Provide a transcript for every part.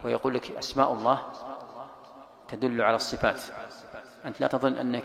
ويقول لك أسماء الله تدل على الصفات. أنت لا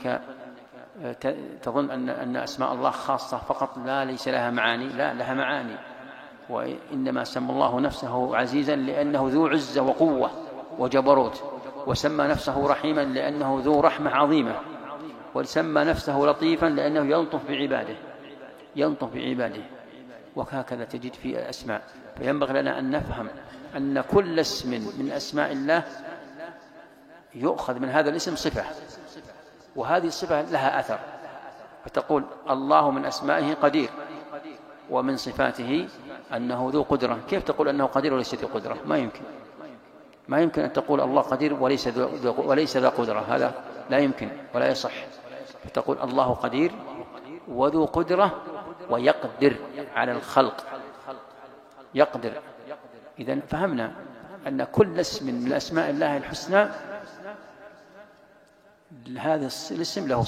تظن أن أسماء الله خاصة فقط، لا ليس لها معاني، لا لها معاني. وإنما سمى الله نفسه عزيزا لأنه ذو عزة وقوة وجبروت، وسمى نفسه رحيما لأنه ذو رحمة عظيمة، وسمى نفسه لطيفا لأنه يلطف بعباده. وهكذا تجد في الأسماء. فينبغي لنا أن نفهم أن كل اسم من أسماء الله يؤخذ من هذا الاسم صفة، وهذه الصفة لها أثر. فتقول الله من أسمائه قدير، ومن صفاته أنه ذو قدرة. كيف تقول أنه قدير وليس ذو قدرة؟ ما يمكن أن تقول الله قدير وليس ذا قدرة، هذا لا يمكن ولا يصح. فتقول الله قدير وذو قدرة ويقدر على الخلق، يقدر. إذن فهمنا أن كل اسم من أسماء الله الحسنى هذا الاسم له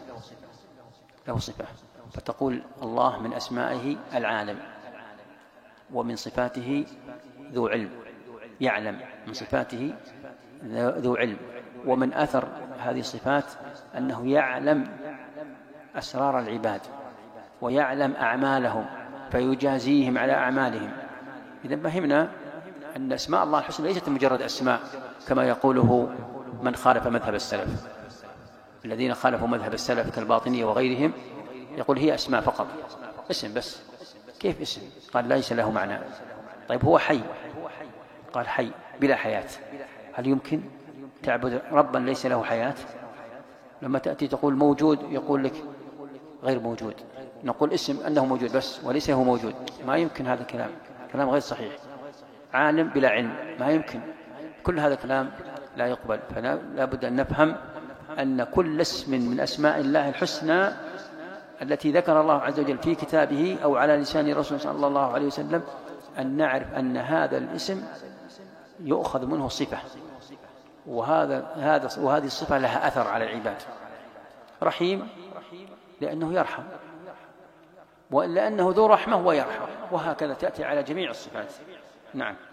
صفة. فتقول الله من أسمائه العالم، ومن صفاته ذو علم، يعلم، من صفاته ذو علم. ومن أثر هذه الصفات أنه يعلم أسرار العباد ويعلم أعمالهم فيجازيهم على أعمالهم. إذا فهمنا أن أسماء الله الحسنى ليست مجرد أسماء كما يقوله من خالف مذهب السلف. الذين خالفوا مذهب السلف كالباطنية وغيرهم يقول هي أسماء فقط، اسم بس. كيف اسم؟ قال ليس له معنى. طيب هو حي، قال حي بلا حياة. هل يمكن تعبد ربا ليس له حياة؟ لما تأتي تقول موجود يقول لك غير موجود. نقول اسم أنه موجود بس وليس هو موجود، ما يمكن. هذا كلام غير صحيح. عالم بلا علم ما يمكن. كل هذا كلام لا يقبل. فلا بد أن نفهم أن كل اسم من أسماء الله الحسنى التي ذكر الله عز وجل في كتابه أو على لسان رسوله صلى الله عليه وسلم، أن نعرف أن هذا الاسم يؤخذ منه صفة، وهذه الصفة لها أثر على العباد. رحيم لأنه يرحم، ولأنه ذو رحمة ويرحم، وهكذا تأتي على جميع الصفات. نعم.